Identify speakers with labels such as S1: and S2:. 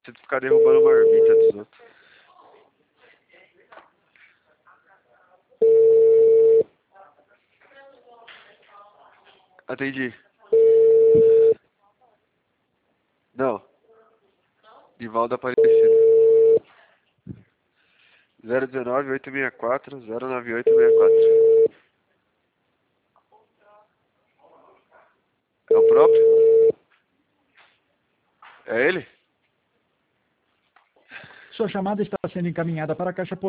S1: Você ficar derrubando marmita dos outros. Atendi. Não. Divaldo Aparecido. 019-864-09864. É o próprio? É ele?
S2: Sua chamada está sendo encaminhada para a caixa postal.